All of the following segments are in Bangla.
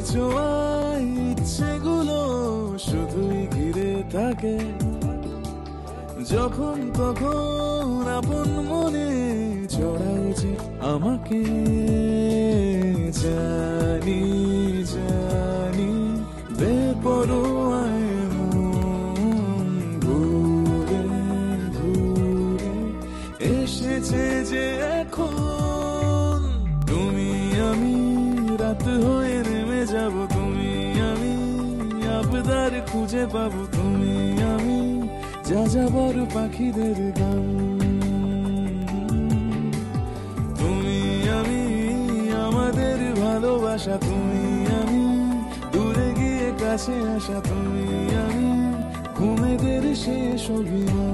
ছোঁয়ায় ইচ্ছেগুলো শুধুই ঘিরে থাকে, যখন তখন আপন মনে চড়াও যে আমাকে। জানি জানি বেপরোয়ায় মন ঘুরে ঘুরে এসেছে যে এখন। তুমি আমি রাত হয়ে নেমে যাব, তুমি আমি আবদার খুঁজে পাবো, তুমি আমি যা যাবার পাখিদের গান। তুমি আমি আমাদের ভালোবাসা, তুমি আমি দূরে গিয়ে কাছে আসা, তুমি আমি ঘুমেদের শেষ অভিমান।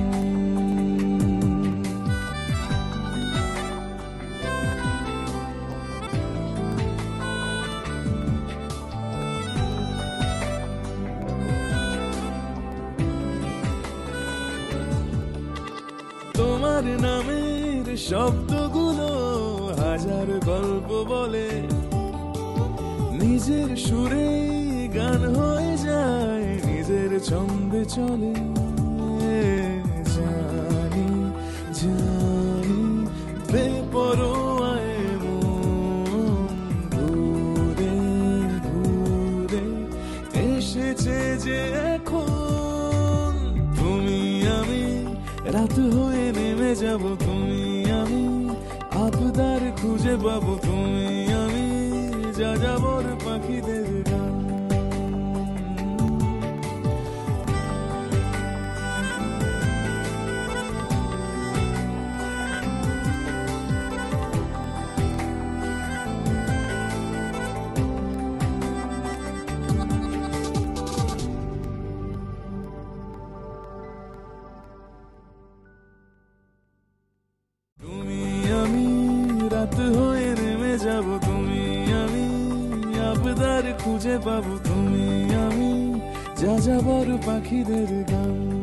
তোমার নামের শব্দগুলো হাজার গল্প বলে, নিজের সুরে গান হয়ে যায়, নিজের ছন্দে চলে। জানি জানি বেপরোয়ায় মন ঘুরে ঘুরে এসেছে যে এখন। তুমি আমি রাত হয়ে নেমে যাব, তুমি আমি আবদার খুঁজে পাবো, তুমি আমি যা যাবর পাখিদের গান। আমি রাত হয়ে নেমে যাব, তুমি আমি আবদার খুঁজে পাবো, তুমি আমি যা যাবার পাখিদের গান।